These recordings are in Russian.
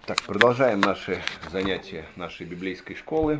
Так, продолжаем наши занятия нашей библейской школы.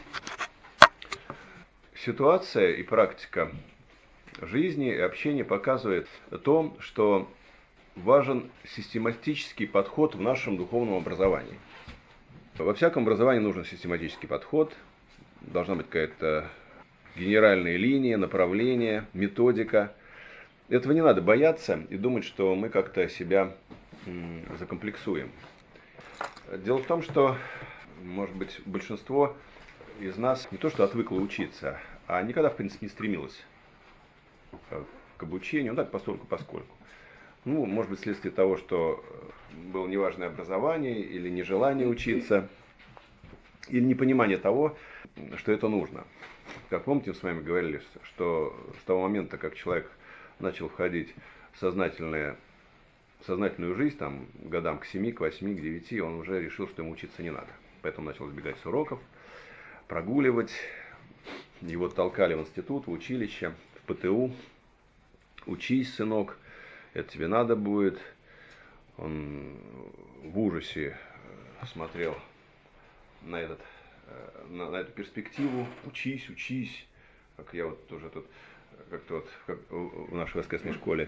Ситуация и практика жизни и общения показывает то, что важен систематический подход в нашем духовном образовании. Во всяком образовании нужен систематический подход, должна быть какая-то генеральная линия, направление, методика. Этого не надо бояться и думать, что мы как-то себя закомплексуем. Дело в том, что, может быть, большинство из нас не то что отвыкло учиться, а никогда, в принципе, не стремилось к обучению, так поскольку. Может быть, вследствие того, что было неважное образование, или нежелание учиться, или непонимание того, что это нужно. Как помните, мы с вами говорили, что с того момента, как человек начал входить в сознательную жизнь, там, годам к 7, к 8, к 9, он уже решил, что ему учиться не надо. Поэтому начал избегать с уроков, прогуливать. Его толкали в институт, в училище, в ПТУ. Учись, сынок, это тебе надо будет. Он в ужасе смотрел на эту перспективу. Учись, учись. Как я вот тоже тут, как в нашей воскресной школе,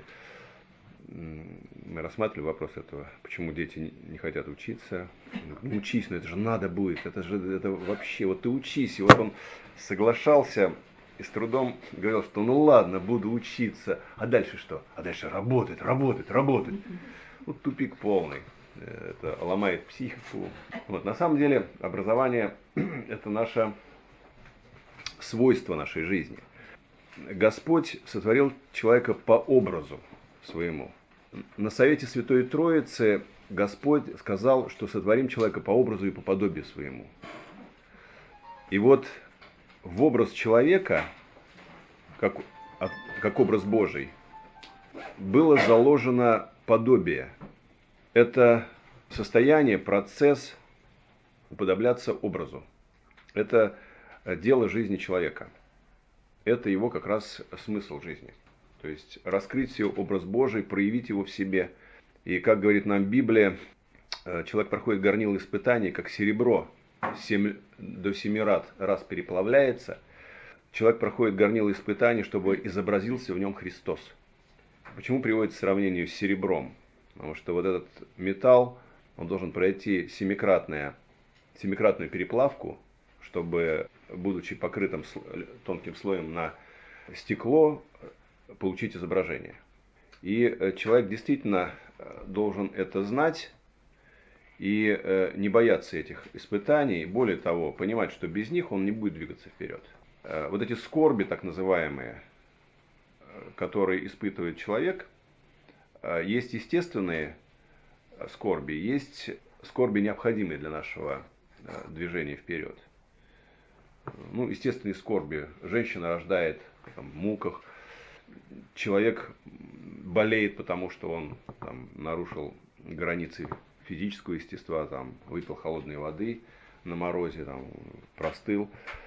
мы рассматривали вопрос этого, почему дети не хотят учиться. Ну, учись, но это же надо будет, это вообще, вот ты учись. И вот он соглашался и с трудом говорил, что ну ладно, буду учиться. А дальше что? А дальше работать. Вот тупик полный. Это ломает психику. Вот, на самом деле образование это наше свойство нашей жизни. Господь сотворил человека по образу своему. На совете Святой Троицы Господь сказал, что сотворим человека по образу и по подобию своему. И вот в образ человека, как образ Божий, было заложено подобие. Это состояние, процесс уподобляться образу. Это дело жизни человека. Это его как раз смысл жизни. То есть раскрыть себе образ Божий, проявить его в себе. И как говорит нам Библия, человек проходит горнило испытаний, как серебро до 7 раз переплавляется. Человек проходит горнило испытаний, чтобы изобразился в нем Христос. Почему приводится сравнение с серебром? Потому что вот этот металл, он должен пройти семикратную переплавку, чтобы, будучи покрытым тонким слоем на стекло, получить изображение. И человек действительно должен это знать и не бояться этих испытаний. Более того, понимать, что без них он не будет двигаться вперед. Вот эти скорби, так называемые, которые испытывает человек, есть естественные скорби, есть скорби, необходимые для нашего движения вперед. Естественные скорби. Женщина рождает в муках, человек болеет, потому что он нарушил границы физического естества, выпил холодной воды на морозе, простыл.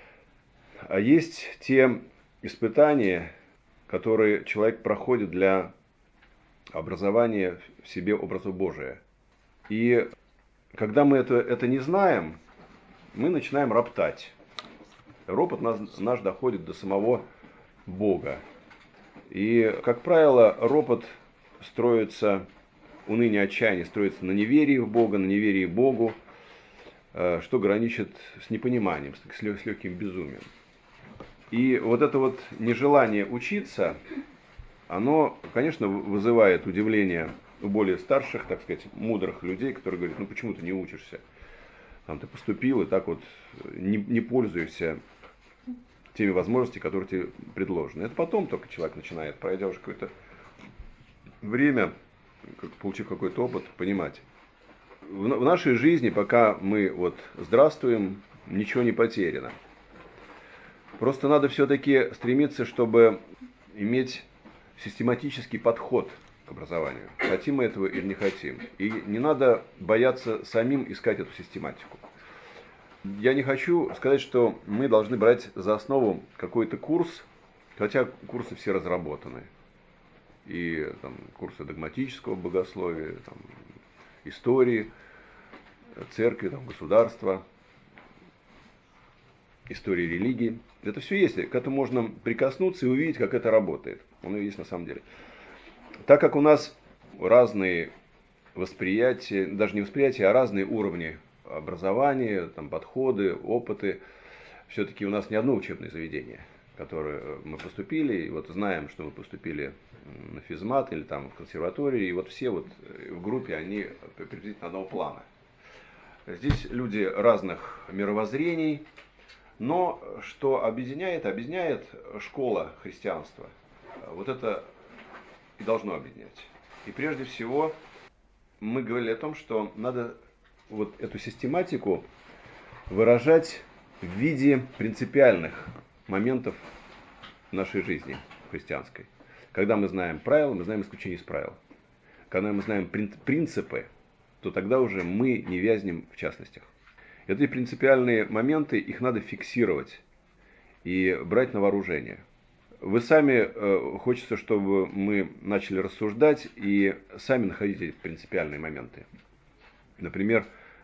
А есть те испытания, которые человек проходит для образования в себе образа Божия. И когда мы это не знаем, мы начинаем роптать. Ропот наш доходит до самого Бога. И, как правило, ропот строится, уныние, отчаяние строится на неверии в Бога, на неверии Богу, что граничит с непониманием, с легким безумием. И вот это вот нежелание учиться, оно, конечно, вызывает удивление у более старших, так сказать, мудрых людей, которые говорят, почему ты не учишься? Ты поступил и так вот не пользуешься теми возможностями, которые тебе предложены. Это потом только человек начинает, пройдя уже какое-то время, получив какой-то опыт, понимать. В нашей жизни, пока мы здравствуем, ничего не потеряно. Просто надо все-таки стремиться, чтобы иметь систематический подход к образованию. Хотим мы этого или не хотим. И не надо бояться самим искать эту систематику. Я не хочу сказать, что мы должны брать за основу какой-то курс, хотя курсы все разработаны. И курсы догматического богословия, истории. церкви, там, государства, истории религии. Это все есть. К этому можно прикоснуться и увидеть, как это работает. Оно есть на самом деле. Так как у нас разные восприятия, даже не восприятия, а разные уровни образования, там, подходы, опыты, все-таки у нас не одно учебное заведение, в которое мы поступили, и вот знаем, что мы поступили на физмат или там в консерватории, и вот все вот в группе, они приблизительно одного плана. Здесь люди разных мировоззрений, но что объединяет школа христианства. Вот это и должно объединять. И прежде всего мы говорили о том, что надо вот эту систематику выражать в виде принципиальных моментов нашей жизни христианской. Когда мы знаем правила, мы знаем исключение из правил. Когда мы знаем принципы, то тогда уже мы не вязнем в частностях. Эти принципиальные моменты, их надо фиксировать и брать на вооружение. Вы сами, хочется, чтобы мы начали рассуждать и сами находить эти принципиальные моменты. Например,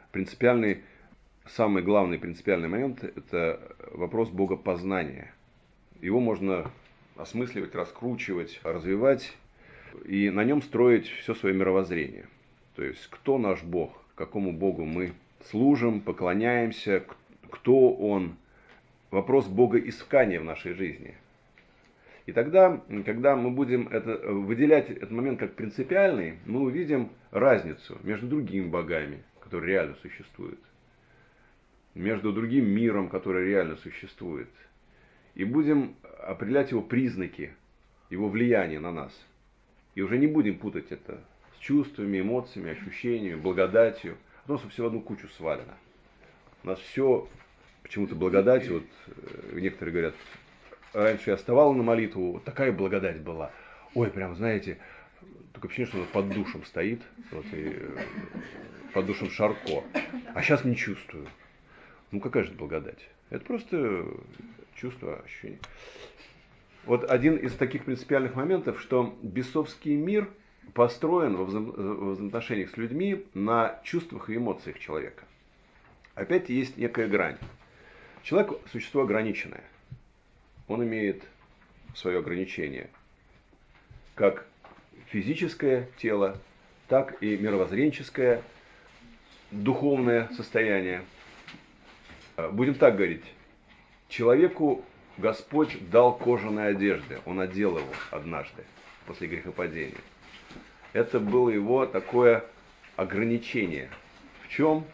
самый главный принципиальный момент – это вопрос богопознания. Его можно осмысливать, раскручивать, развивать и на нем строить все свое мировоззрение. То есть, кто наш Бог, какому Богу мы служим, поклоняемся, кто Он. Вопрос богоискания в нашей жизни. И тогда, когда мы будем выделять этот момент как принципиальный, мы увидим разницу между другими богами, которые реально существуют, между другим миром, который реально существует. И будем определять его признаки, его влияние на нас. И уже не будем путать это с чувствами, эмоциями, ощущениями, благодатью. Потому что все в одну кучу свалено. У нас все почему-то благодать. Вот некоторые говорят, раньше я вставал на молитву, вот такая благодать была. Ой, прям, знаете, только ощущение, что он под душем стоит, вот, и под душем Шарко. А сейчас не чувствую. Ну какая же благодать? Это просто чувство, ощущение. Вот один из таких принципиальных моментов, что бесовский мир построен во взаимоотношениях с людьми на чувствах и эмоциях человека. Опять есть некая грань. Человек – существо ограниченное. Он имеет свое ограничение, как физическое тело, так и мировоззренческое, духовное состояние. Будем так говорить, человеку Господь дал кожаные одежды, Он одел его однажды после грехопадения. Это было его такое ограничение. В чем?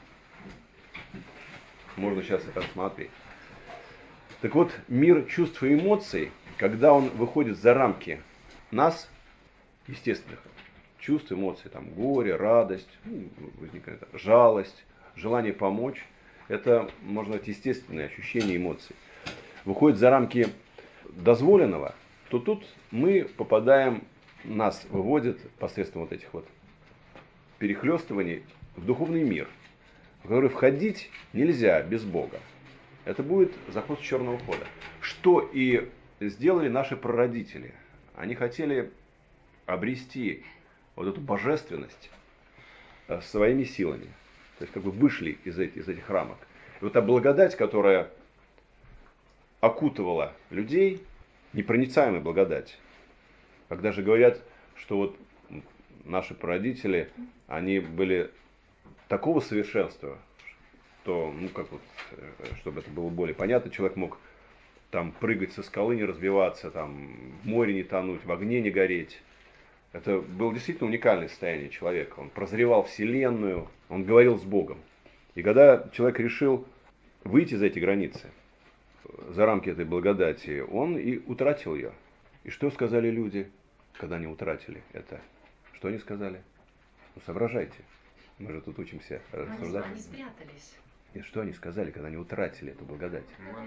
Можно сейчас это рассмотреть. Так вот, мир чувств и эмоций, когда он выходит за рамки нас, естественных чувств, эмоций, там, горе, радость, возникает жалость, желание помочь, это, можно сказать, естественные ощущения, эмоций, выходит за рамки дозволенного, то тут мы попадаем, нас выводят посредством вот этих вот перехлестываний в духовный мир, в который входить нельзя без Бога. Это будет заход с черного хода. Что и сделали наши прародители. Они хотели обрести вот эту божественность своими силами. То есть как бы вышли из этих рамок. И вот та благодать, которая окутывала людей, непроницаемая благодать. Когда же говорят, что вот наши прародители, они были такого совершенства, что, ну как вот, чтобы это было более понятно, человек мог там прыгать со скалы, не разбиваться, там в море не тонуть, в огне не гореть. Это было действительно уникальное состояние человека. Он прозревал Вселенную, он говорил с Богом. И когда человек решил выйти за эти границы, за рамки этой благодати, он и утратил ее. И что сказали люди, когда они утратили это? Что они сказали? Ну, соображайте. Мы же тут учимся рассуждать. Они спрятались. И что они сказали, когда они утратили эту благодать?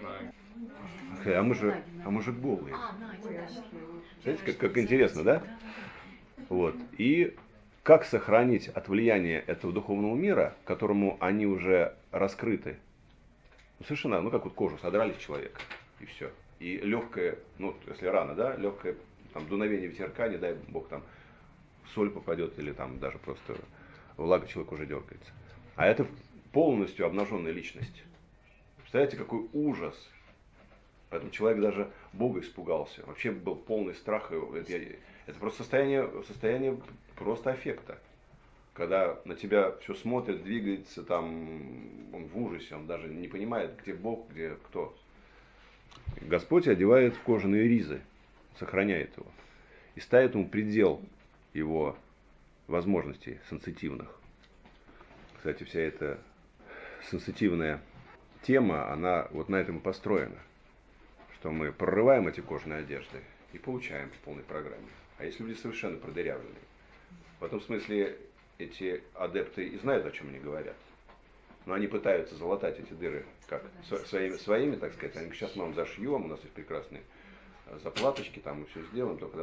А мы же голые. Знаете, как интересно, да? Вот. И как сохранить от влияния этого духовного мира, которому они уже раскрыты? Ну, совершенно, ну как вот кожу содрали с человека, и все. И легкое, ну если рано, да, легкое там, дуновение ветерка, не дай бог там соль попадет, или там даже просто влага, человек уже дергается. А это полностью обнаженная личность. Представляете, какой ужас. Поэтому человек даже Бога испугался. Вообще был полный страх. Это просто состояние просто аффекта. Когда на тебя все смотрит, двигается, там, он в ужасе, он даже не понимает, где Бог, где кто. Господь одевает в кожаные ризы, сохраняет его. И ставит ему предел его возможностей сенситивных. Кстати, вся эта сенситивная тема, она вот на этом и построена. Что мы прорываем эти кожаные одежды и получаем по полной программе. А если люди совершенно продырявленные? В этом смысле эти адепты и знают, о чем они говорят. Но они пытаются залатать эти дыры как своими, так сказать. Они сейчас мы вам зашьем, у нас есть прекрасные заплаточки, там мы все сделаем, только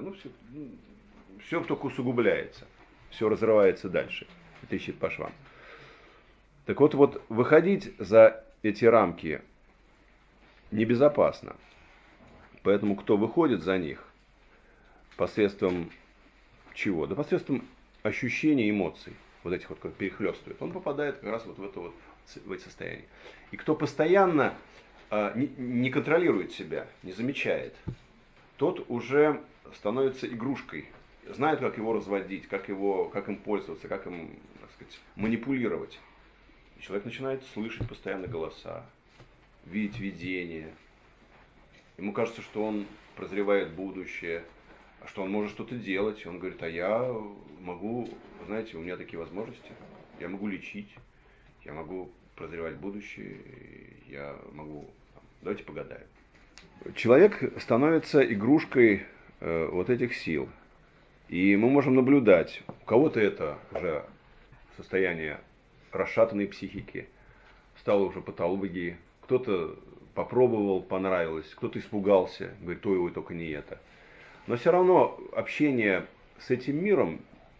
все только усугубляется, все разрывается дальше, и трещит по швам. Так вот, выходить за эти рамки небезопасно. Поэтому кто выходит за них посредством чего? Да посредством ощущений, эмоций, вот этих вот, как перехлестывает, он попадает как раз вот в эти состояния. И кто постоянно не контролирует себя, не замечает, тот уже становится игрушкой, знает, как его разводить, как им пользоваться, как им, так сказать, манипулировать. И человек начинает слышать постоянно голоса, видеть видения. Ему кажется, что он прозревает будущее, что он может что-то делать. Он говорит, а я могу, знаете, у меня такие возможности, я могу лечить, я могу прозревать будущее, я могу, давайте погадаем. Человек становится игрушкой вот этих сил. И мы можем наблюдать, у кого-то это уже состояние расшатанной психики, стало уже патологией, кто-то попробовал, понравилось, кто-то испугался, говорит, ой, только не это. Но все равно общение с этим миром,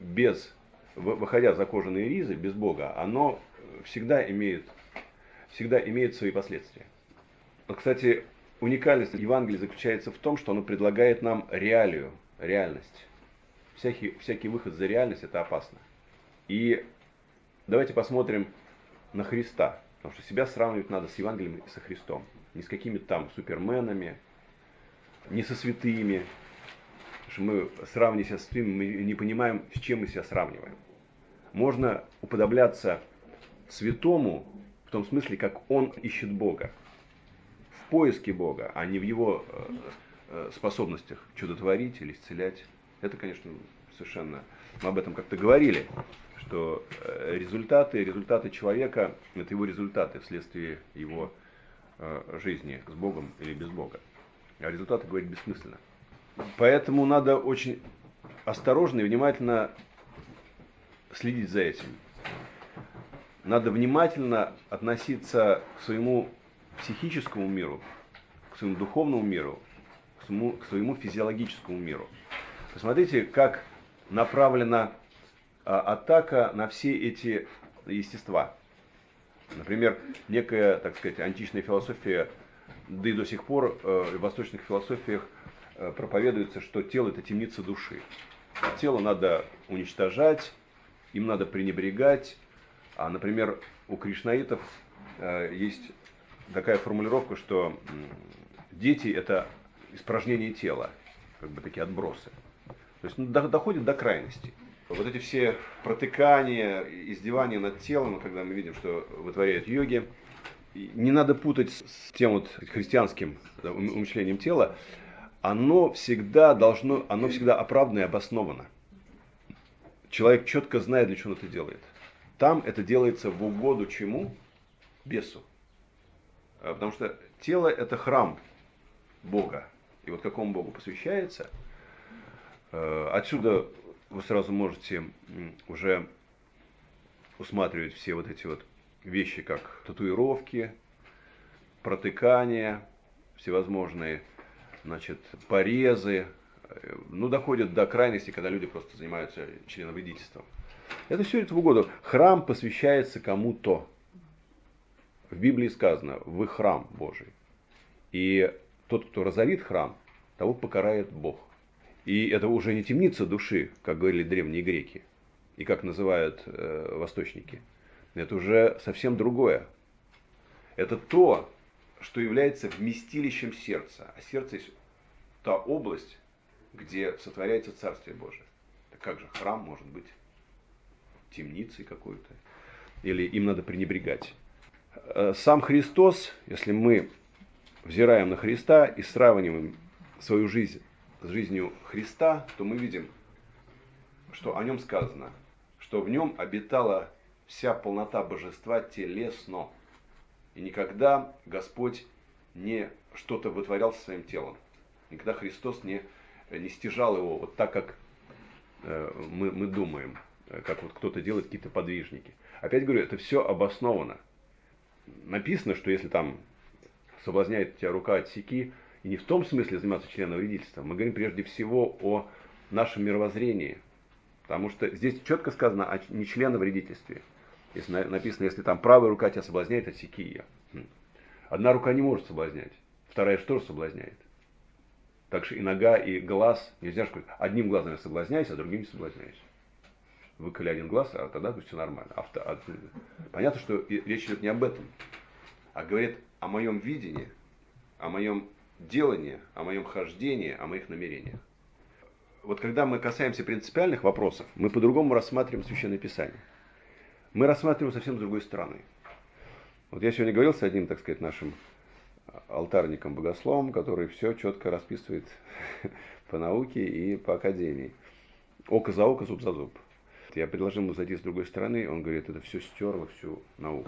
выходя за кожаные ризы, без Бога, оно всегда имеет свои последствия. Но, кстати, уникальность Евангелия заключается в том, что оно предлагает нам реальность. Всякий выход за реальность – это опасно. И давайте посмотрим на Христа. Потому что себя сравнивать надо с Евангелием и со Христом. Не с какими-то там суперменами, не со святыми. Потому что мы, сравнивая себя с святыми, мы не понимаем, с чем мы себя сравниваем. Можно уподобляться святому в том смысле, как он ищет Бога. В поиске Бога, а не в его способностях чудотворить или исцелять. Это, конечно, совершенно... Мы об этом как-то говорили, что результаты человека – это его результаты вследствие его жизни с Богом или без Бога. А результаты говорить бессмысленно. Поэтому надо очень осторожно и внимательно следить за этим. Надо внимательно относиться к своему психическому миру, к своему духовному миру, к своему физиологическому миру. Посмотрите, как направлена атака на все эти естества. Например, некая, так сказать, античная философия, да и до сих пор в восточных философиях проповедуется, что тело – это темница души. Тело надо уничтожать, им надо пренебрегать. А, например, у кришнаитов есть такая формулировка, что дети – это испражнение тела, как бы такие отбросы. То есть доходит до крайности. Вот эти все протыкания, издевания над телом, когда мы видим, что вытворяют йоги, не надо путать с тем вот христианским умышлением тела. Оно всегда оправдано и обосновано. Человек четко знает, для чего он это делает. Там это делается в угоду чему? Бесу. Потому что тело – это храм Бога. И вот какому Богу посвящается, отсюда вы сразу можете уже усматривать все вот эти вот вещи, как татуировки, протыкания, всевозможные, порезы. Доходят до крайности, когда люди просто занимаются членовредительством. Это все в угоду. Храм посвящается кому-то. В Библии сказано, вы храм Божий. И тот, кто разорит храм, того покарает Бог. И это уже не темница души, как говорили древние греки, и как называют восточники. Это уже совсем другое. Это то, что является вместилищем сердца. А сердце есть та область, где сотворяется Царствие Божие. Так как же храм может быть темницей какой-то? Или им надо пренебрегать? Сам Христос, если мы взираем на Христа и сравниваем свою жизнь с жизнью Христа, то мы видим, что о нем сказано, что в нем обитала вся полнота божества телесно. И никогда Господь не что-то вытворял со своим телом. Никогда Христос не стяжал его вот так, как мы думаем, как вот кто-то делает, какие-то подвижники. Опять говорю, это все обосновано. Написано, что если там соблазняет тебя рука, отсеки, и не в том смысле заниматься членовредительством. Мы говорим прежде всего о нашем мировоззрении. Потому что здесь четко сказано о нечленовредительстве. Если написано, если там правая рука тебя соблазняет, отсеки ее. Одна рука не может соблазнять, вторая же тоже соблазняет. Так что и нога, и глаз, нельзя сказать, одним глазом я соблазняюсь, а другим не соблазняюсь. Выколи один глаз, а тогда все нормально. Понятно, что речь идет не об этом, а говорит о моем видении, о моем делании, о моем хождении, о моих намерениях. Вот когда мы касаемся принципиальных вопросов, мы по-другому рассматриваем Священное Писание. Мы рассматриваем совсем с другой стороны. Вот я сегодня говорил с одним, так сказать, нашим алтарником-богословом, который все четко расписывает по науке и по академии. Око за око, зуб за зуб. Я предложил ему зайти с другой стороны, он говорит, это все стерло всю науку.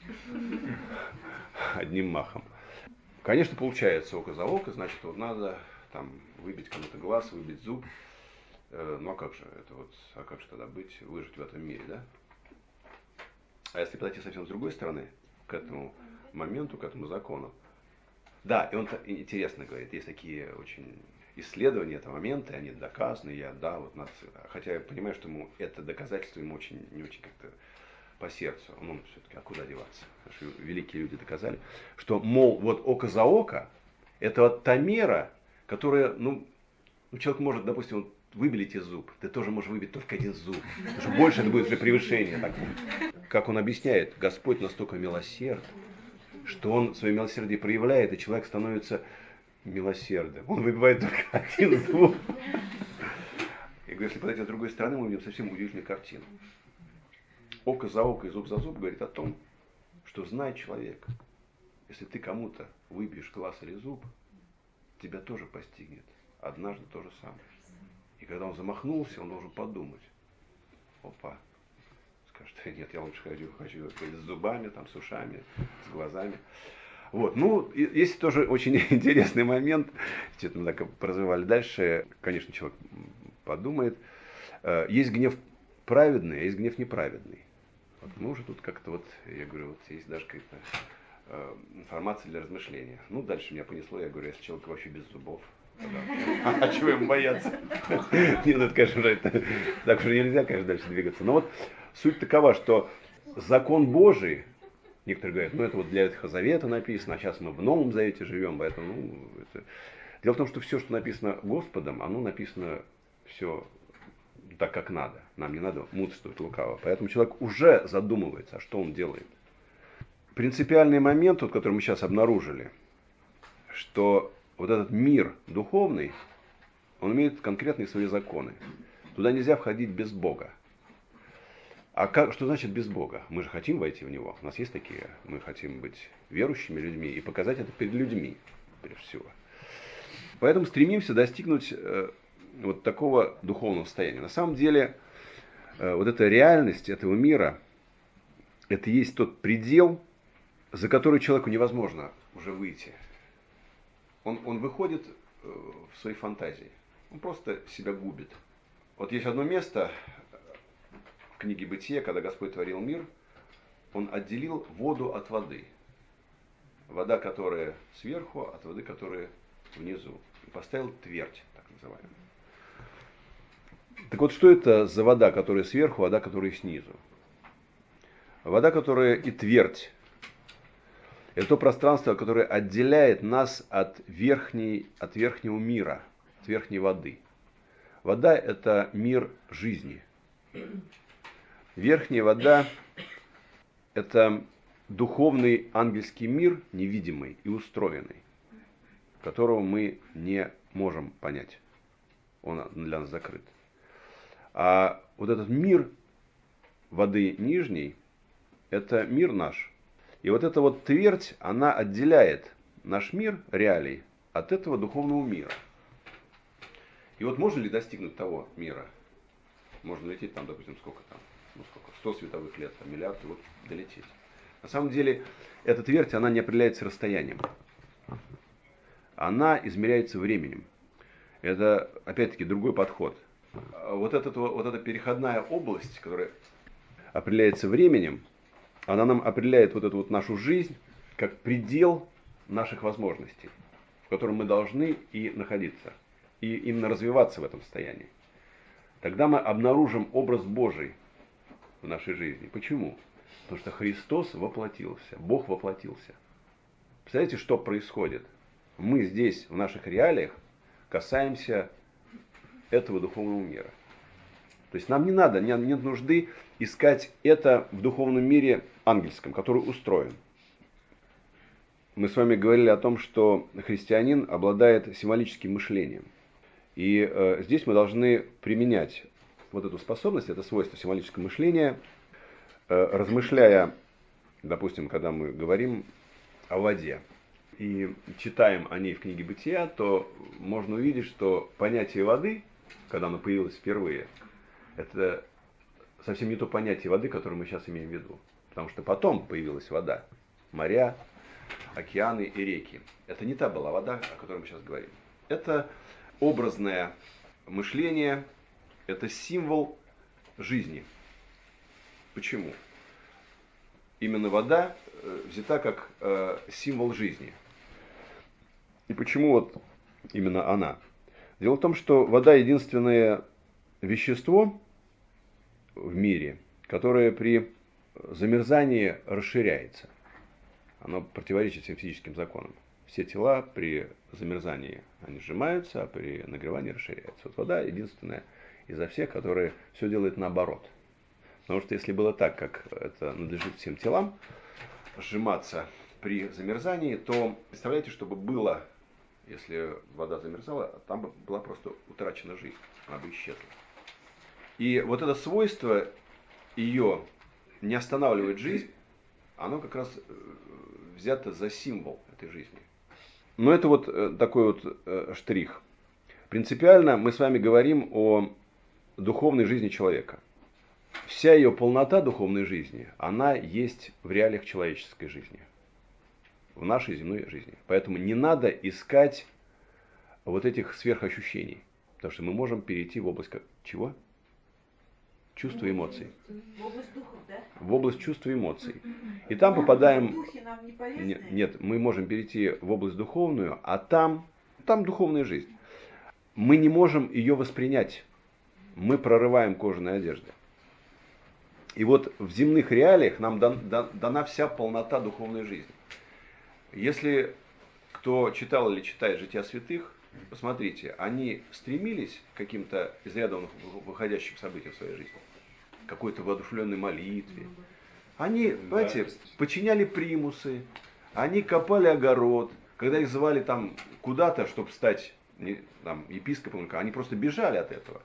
Одним махом. Конечно, получается око за око, значит, вот надо там выбить кому-то глаз, выбить зуб. Ну а как же это вот, а как же тогда быть, выжить в этом мире, да? А если подойти совсем с другой стороны, к этому моменту, к этому закону, да, и он интересно говорит, есть такие очень исследования этого момента, они доказаны, хотя я понимаю, что ему это доказательство ему очень, не очень как-то по сердцу, ну, все-таки, а куда деваться? Потому что великие люди доказали, что, мол, вот око за око, это вот та мера, которая, человек может, допустим, вот, выбелить из зуб, ты тоже можешь выбить только один зуб, потому что больше это будет уже превышение. Так. Как он объясняет, Господь настолько милосерд, что он свое милосердие проявляет, и человек становится милосердным. Он выбивает только один зуб. Я говорю, если подойти с другой стороны, мы увидим совсем удивительную картину. Око за око и зуб за зуб говорит о том, что знает человек, если ты кому-то выбьешь глаз или зуб, тебя тоже постигнет однажды то же самое. И когда он замахнулся, он должен подумать, опа, скажет, нет, я лучше хочу с зубами, там, с ушами, с глазами. Вот, есть тоже очень интересный момент, что-то мы так развивали дальше, конечно, человек подумает, есть гнев праведный, а есть гнев неправедный. Вот мы уже тут как-то вот, я говорю, вот есть даже какая-то информация для размышления. Дальше меня понесло, я говорю, если человек вообще без зубов, а чего ему бояться? Нет, это, конечно, уже так уже нельзя, конечно, дальше двигаться. Но вот суть такова, что закон Божий, некоторые говорят, это вот для Ветхого Завета написано, а сейчас мы в Новом Завете живем, поэтому, Дело в том, что все, что написано Господом, оно написано все так, как надо. Нам не надо мудрствовать лукаво. Поэтому человек уже задумывается, а что он делает. Принципиальный момент, вот, который мы сейчас обнаружили, что вот этот мир духовный, он имеет конкретные свои законы. Туда нельзя входить без Бога. Что значит без Бога? Мы же хотим войти в Него. У нас есть такие. Мы хотим быть верующими людьми и показать это перед людьми, прежде всего. Поэтому стремимся достигнуть вот такого духовного состояния. На самом деле, вот эта реальность этого мира, это есть тот предел, за который человеку невозможно уже выйти. Он выходит в свои фантазии. Он просто себя губит. Вот есть одно место в книге «Бытие», когда Господь творил мир, Он отделил воду от воды. Вода, которая сверху, от воды, которая внизу. И поставил твердь, так называемую. Так вот, что это за вода, которая сверху, вода, которая снизу? Вода, которая и твердь. Это то пространство, которое отделяет нас от верхнего мира, от верхней воды. Вода – это мир жизни. Верхняя вода это духовный ангельский мир, невидимый и устроенный, которого мы не можем понять. Он для нас закрыт. А вот этот мир воды нижней, это мир наш. И вот эта вот твердь, она отделяет наш мир, реалий, от этого духовного мира. И вот можно ли достигнуть того мира? Можно лететь там, допустим, сколько там? 100 световых лет, миллиард, и вот долететь. На самом деле, эта твердь, она не определяется расстоянием. Она измеряется временем. Это, опять-таки, другой подход. Вот эта переходная область, которая определяется временем, она нам определяет вот эту вот нашу жизнь как предел наших возможностей, в котором мы должны и находиться, и именно развиваться в этом состоянии. Тогда мы обнаружим образ Божий в нашей жизни. Почему? Потому что Христос воплотился, Бог воплотился. Представляете, что происходит? Мы здесь, в наших реалиях, касаемся этого духовного мира. То есть нам не надо, нет нужды искать это в духовном мире ангельском, который устроен. Мы с вами говорили о том, что христианин обладает символическим мышлением. И здесь мы должны применять вот эту способность, это свойство символического мышления, размышляя, допустим, когда мы говорим о воде и читаем о ней в книге «Бытия», то можно увидеть, что понятие воды, когда оно появилось впервые, это совсем не то понятие воды, которое мы сейчас имеем в виду. Потому что потом появилась вода, моря, океаны и реки. Это не та была вода, о которой мы сейчас говорим. Это образное мышление, это символ жизни. Почему? Именно вода взята как символ жизни. И почему вот именно она? Дело в том, что вода единственное вещество в мире, которое при замерзании расширяется. Оно противоречит всем физическим законам. Все тела при замерзании они сжимаются, а при нагревании расширяются. Вот вода единственная изо всех, которая все делает наоборот. Потому что если было так, как это надлежит всем телам, сжиматься при замерзании, то представляете, чтобы было, если вода замерзала, там бы была просто утрачена жизнь, она бы исчезла. И вот это свойство ее не останавливает жизнь, оно как раз взято за символ этой жизни. Но это вот такой вот штрих. Принципиально мы с вами говорим о духовной жизни человека. Вся ее полнота духовной жизни, она есть в реалиях человеческой жизни, в нашей земной жизни. Поэтому не надо искать вот этих сверхощущений, потому что мы можем перейти в область чего? Чувств и эмоций. В область духов, да? В область чувств и эмоций. И там попадаем... Духи нам не полезны? Нет, мы можем перейти в область духовную, а там духовная жизнь. Мы не можем ее воспринять. Мы прорываем кожаные одежды. И вот в земных реалиях нам дана вся полнота духовной жизни. Если кто читал или читает «Жития святых», посмотрите, они стремились к каким-то из ряда выходящим событиям в своей жизни, какой-то воодушевленной молитве. Они, знаете, подчиняли примусы, они копали огород, когда их звали там куда-то, чтобы стать там, епископом, они просто бежали от этого.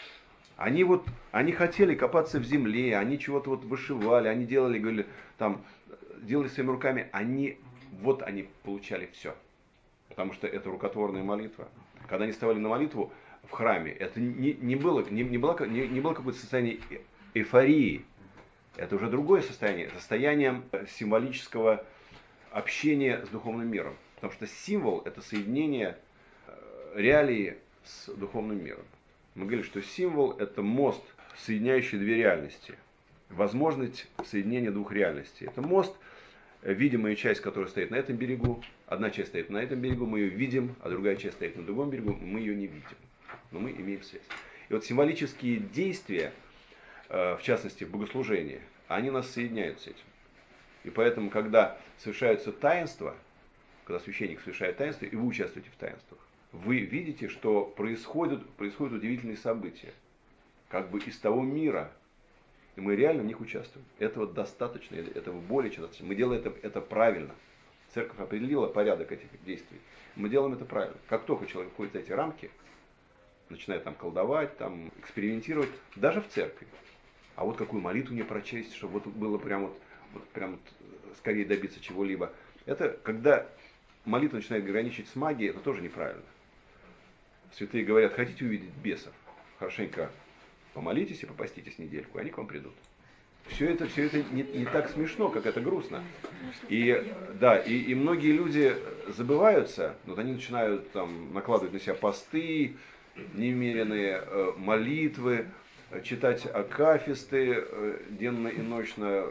Они хотели копаться в земле, они чего-то вот вышивали, они делали своими руками, они получали все. Потому что это рукотворная молитва. Когда они вставали на молитву в храме, это не было какое-то состояние эйфории. Это уже другое состояние. Это состояние символического общения с духовным миром. Потому что символ – это соединение реалии с духовным миром. Мы говорили, что символ – это мост, соединяющий две реальности. Возможность соединения двух реальностей. Это мост, видимая часть, которая стоит на этом берегу. Одна часть стоит на этом берегу, мы ее видим, а другая часть стоит на другом берегу, мы ее не видим. Но мы имеем связь. И вот символические действия, в частности в богослужении, они нас соединяют с этим. И поэтому, когда совершаются таинства, когда священник совершает таинство, и вы участвуете в таинствах, вы видите, что происходят удивительные события. Как бы из того мира, И мы реально в них участвуем. Этого достаточно, этого более чем достаточно. Мы делаем это правильно. Церковь определила порядок этих действий. Мы делаем это правильно. Как только человек входит в эти рамки, начинает там колдовать, там экспериментировать, даже в церкви. А вот какую молитву мне прочесть, чтобы вот было прям скорее добиться чего-либо. Это когда молитва начинает граничить с магией, это тоже неправильно. Святые говорят, хотите увидеть бесов? Хорошенько помолитесь и попаститесь недельку, и они к вам придут. Все это не так смешно, как это грустно. И да, и многие люди забываются, вот они начинают там накладывать на себя посты, немеренные молитвы, читать акафисты денно и ночно.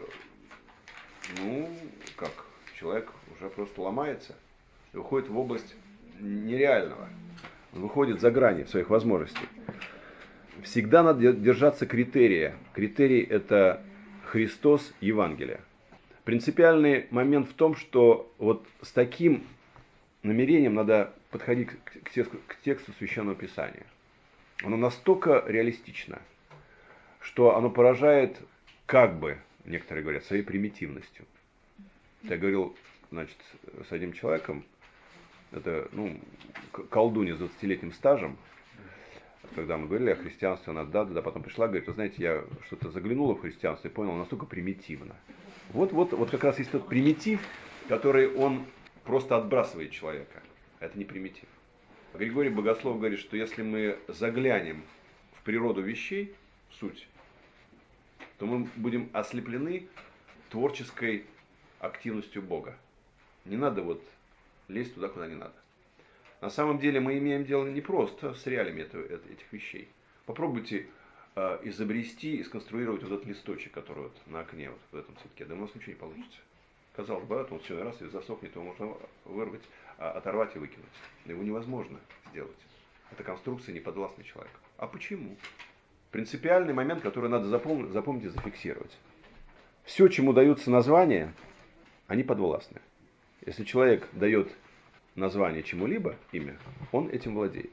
Ну, как, человек уже просто ломается и уходит в область нереального. Он выходит за грани своих возможностей. Всегда надо держаться критерия. Критерий – это Христос, Евангелие. Принципиальный момент в том, что вот с таким намерением надо подходить к тексту Священного Писания. Оно настолько реалистично, что оно поражает, как бы, некоторые говорят, своей примитивностью. Я говорил, значит, с одним человеком, это, колдунья с 20-летним стажем, когда мы говорили о христианстве, она да, потом пришла, говорит, вы знаете, я что-то заглянула в христианство и понял, настолько примитивно. Вот как раз есть тот примитив, который он просто отбрасывает человека. Это не примитив. Григорий Богослов говорит, что если мы заглянем в природу вещей, в суть, то мы будем ослеплены творческой активностью Бога. Не надо лезть туда, куда не надо. На самом деле мы имеем дело не просто с реалиями этих вещей. Попробуйте изобрести и сконструировать вот этот листочек, который вот на окне, вот в этом цветке. Да у нас ничего не получится. Казалось бы, он все раз и засохнет, его можно вырвать, оторвать и выкинуть. Но его невозможно сделать. Эта конструкция не подвластна человеку. А почему? Принципиальный момент, который надо запомнить и зафиксировать. Все, чему даются названия, они подвластны. Если человек дает название чему-либо, имя, он этим владеет.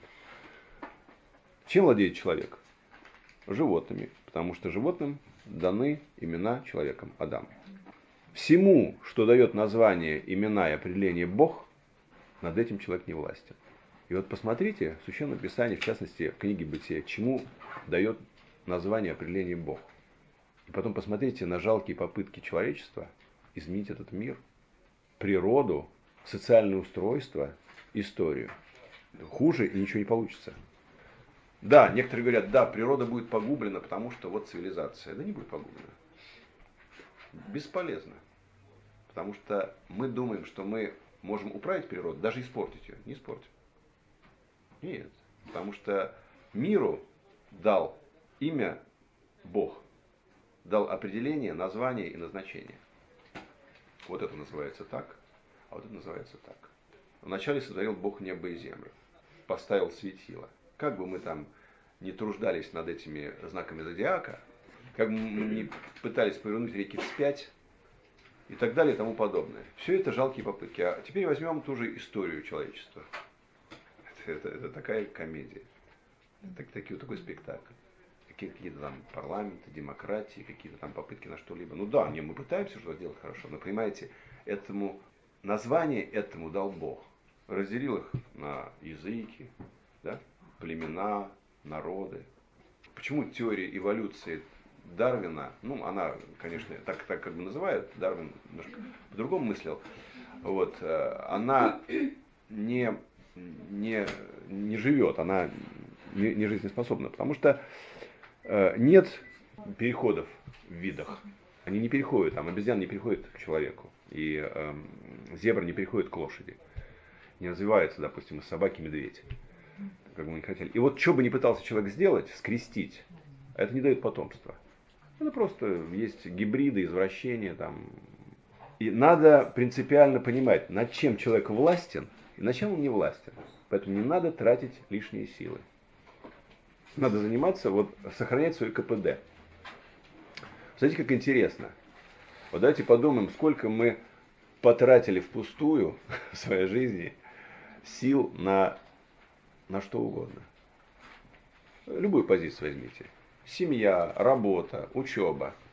Чем владеет человек? Животными, потому что животным даны имена человеком, Адам. Всему, что дает название, имена и определение Бог, над этим человек не властен. И вот посмотрите в Священном Писании, в частности в книге Бытия, чему дает название и определение Бог. И потом посмотрите на жалкие попытки человечества изменить этот мир, природу, социальное устройство, историю. Хуже и ничего не получится. Да, некоторые говорят, да, природа будет погублена, потому что вот цивилизация. Да не будет погублена. Бесполезно. Потому что мы думаем, что мы можем управить природу, даже испортить ее. Не испортим. Нет. Потому что миру дал имя Бог. Дал определение, название и назначение. Вот это называется так, а вот это называется так. Вначале сотворил Бог небо и землю. Поставил светило. Как бы мы там не труждались над этими знаками зодиака, как бы мы не пытались повернуть реки вспять, и так далее и тому подобное. Все это жалкие попытки. А теперь возьмем ту же историю человечества. Это такая комедия. Это такой спектакль. Какие-то там парламенты, демократии, какие-то там попытки на что-либо. Ну да, мы пытаемся что-то делать хорошо, но понимаете, название этому дал Бог. Разделил их на языки, да, племена, народы. Почему теория эволюции Дарвина, она, конечно, так как бы называют, Дарвин немножко по-другому мыслил, она не живет, она не жизнеспособна, потому что нет переходов в видах. Они не переходят, обезьяна не переходит к человеку, и зебра не переходит к лошади. Не развивается, допустим, из собаки медведь, как бы мы не хотели. И вот что бы ни пытался человек сделать, скрестить, это не дает потомства. Это просто есть гибриды, извращения там. И надо принципиально понимать, над чем человек властен и над чем он не властен. Поэтому не надо тратить лишние силы. Надо заниматься, сохранять свой КПД. Знаете, как интересно? Вот давайте подумаем, сколько мы потратили впустую в своей жизни сил на что угодно. Любую позицию возьмите. Семья, работа, учеба.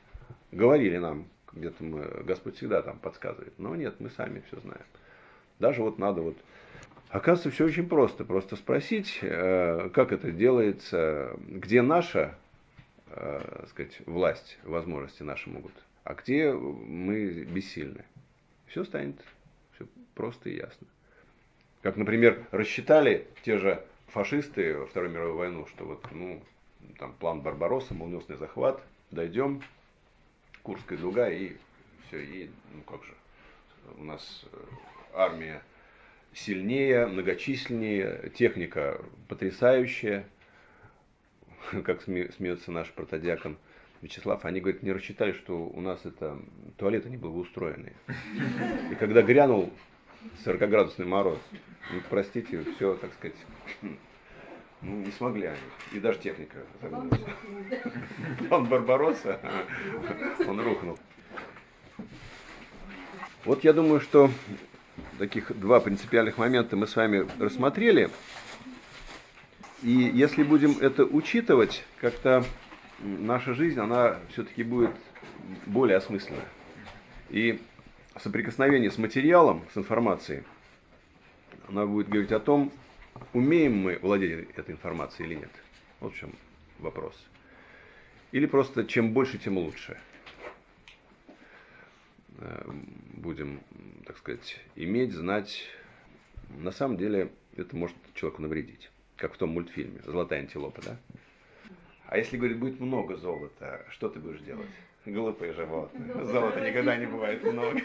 Говорили нам, где-то Господь всегда там подсказывает. Но нет, мы сами все знаем. Даже вот надо вот... Оказывается, все очень просто. Просто спросить, как это делается, где наша, сказать, власть, возможности наши могут, а где мы бессильны. Все станет все просто и ясно. Как, например, рассчитали те же фашисты во Вторую мировую войну, что вот, там план Барбаросса, молниеносный захват, дойдем, Курская дуга и все, и, как же, у нас армия сильнее, многочисленнее, техника потрясающая, как смеется наш протодиакон Вячеслав, они, говорят, не рассчитали, что у нас это туалеты не благоустроенные. И когда грянул 40-градусный мороз, простите, все, так сказать, не смогли они. И даже техника загнулась. План Барбаросса, он рухнул. Вот я думаю, что таких два принципиальных момента мы с вами рассмотрели. И если будем это учитывать, как-то наша жизнь, она все-таки будет более осмысленна. И соприкосновение с материалом, с информацией, она будет говорить о том, умеем мы владеть этой информацией или нет. Вот в чем вопрос. Или просто чем больше, тем лучше. Будем, так сказать, иметь, знать. На самом деле это может человеку навредить. Как в том мультфильме «Золотая антилопа», да? А если, говорит, будет много золота, что ты будешь делать? Глупые животные. Золота никогда не бывает много.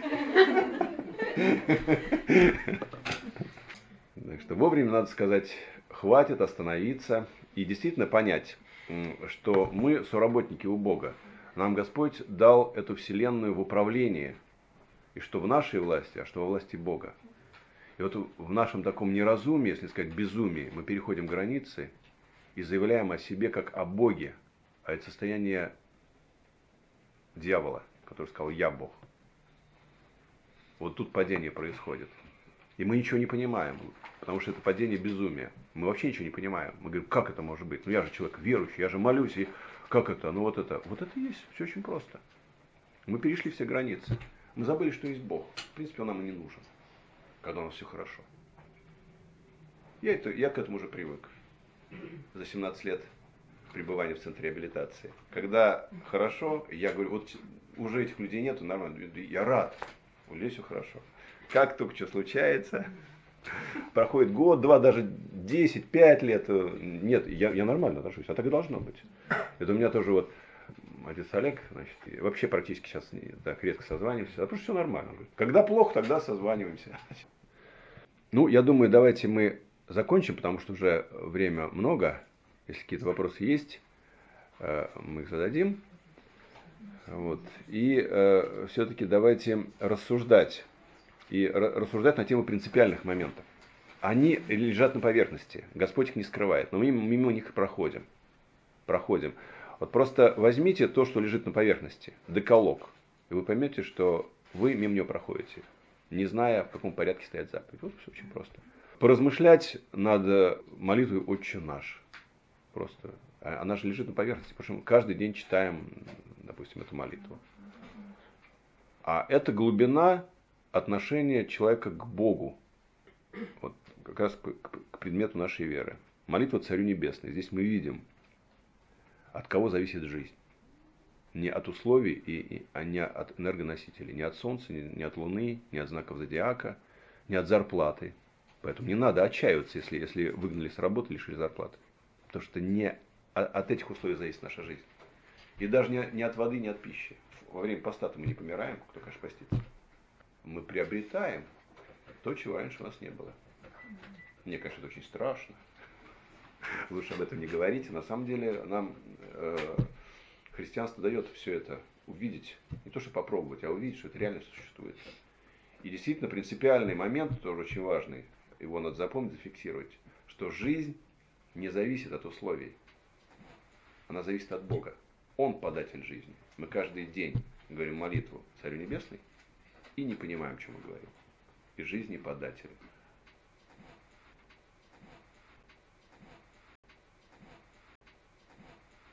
Так что вовремя надо сказать, хватит, остановиться и действительно понять, что мы соработники у Бога. Нам Господь дал эту вселенную в управление, и что в нашей власти, а что во власти Бога. И вот в нашем таком неразумии, если сказать безумии, мы переходим границы и заявляем о себе как о Боге, а это состояние дьявола, который сказал «я Бог». Вот тут падение происходит. И мы ничего не понимаем, потому что это падение безумия. Мы вообще ничего не понимаем. Мы говорим, как это может быть? Я же человек верующий, я же молюсь, и как это? Вот это и есть, все очень просто. Мы перешли все границы. Мы забыли, что есть Бог. В принципе, он нам и не нужен, когда у нас все хорошо. Я к этому уже привык. За 17 лет пребывания в центре реабилитации. Когда хорошо, я говорю, вот уже этих людей нету, нормально, я рад, у людей все хорошо. Как только что случается, проходит год, два, даже 10, 5 лет, нет, я нормально отношусь, а так и должно быть. Это у меня тоже вот отец Олег, значит, вообще практически сейчас так редко созваниваемся, а потому что все нормально. Когда плохо, тогда созваниваемся. Я думаю, давайте мы закончим, потому что уже время много. Если какие-то вопросы есть, мы их зададим. Вот. И все-таки давайте рассуждать. И рассуждать на тему принципиальных моментов. Они лежат на поверхности. Господь их не скрывает. Но мы мимо них проходим. Вот просто возьмите то, что лежит на поверхности. Декалог. И вы поймете, что вы мимо него проходите, не зная, в каком порядке стоят заповеди. Вот все очень просто. Поразмышлять над молитвой «Отче наш». Просто. Она же лежит на поверхности, потому что мы каждый день читаем, допустим, эту молитву. А это глубина отношения человека к Богу. Вот как раз к предмету нашей веры. Молитва Царю Небесному. Здесь мы видим, от кого зависит жизнь. Не от условий, а не от энергоносителей. Не от Солнца, не от Луны, не от знаков зодиака, не от зарплаты. Поэтому не надо отчаиваться, если выгнали с работы, лишили зарплаты. Потому что не от этих условий зависит наша жизнь. И даже не от воды, не от пищи. Во время поста мы не помираем, кто, конечно, постится. Мы приобретаем то, чего раньше у нас не было. Мне, конечно, это очень страшно. Лучше об этом не говорить. На самом деле нам христианство дает все это увидеть. Не то, что попробовать, а увидеть, что это реально существует. И действительно принципиальный момент, тоже очень важный, его надо запомнить, зафиксировать, что жизнь не зависит от условий. Она зависит от Бога. Он податель жизни. Мы каждый день говорим молитву Царю Небесный и не понимаем, о чем мы говорим. И жизни податель.